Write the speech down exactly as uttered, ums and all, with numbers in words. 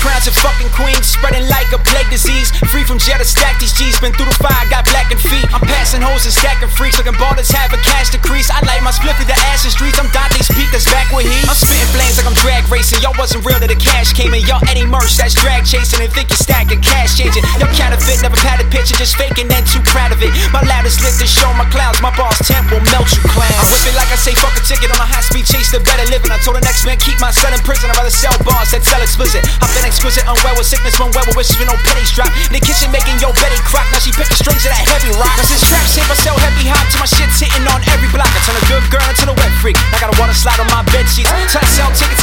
crowns and fucking queens, spreading like a plague disease. Free from jail to stack these G's, been through the fire, got blackened feet. I'm passing hoes and stacking freaks, looking ballers having cash decrease. I light my split through the ashen streets, I'm Dante's Peak, that's back where he. I'm spitting flames like I'm drag racing, y'all wasn't real till the cash came in. Y'all Eddie Merch, that's drag chasing, and think you're stacking cash changing. Y'all counterfeit, never had a picture, just faking and too proud of it. My loudest lit to show my clouds, my boss temp will melt you clowns. I whip it like I say fuck a ticket on a high speed chase to better living. I told the next man keep my son in prison, I'd rather sell bars that sell explicit. I've been exquisite, unwell with sickness, unwell with wishes with no pennies drop. In the kitchen making your Betty crock, now she picking strings of that heavy rock. Cause this trap shape I sell heavy hop till my shit's hitting on every block. I turn a good girl into a wet freak, I got a water slide on my bed sheets. So I sell tickets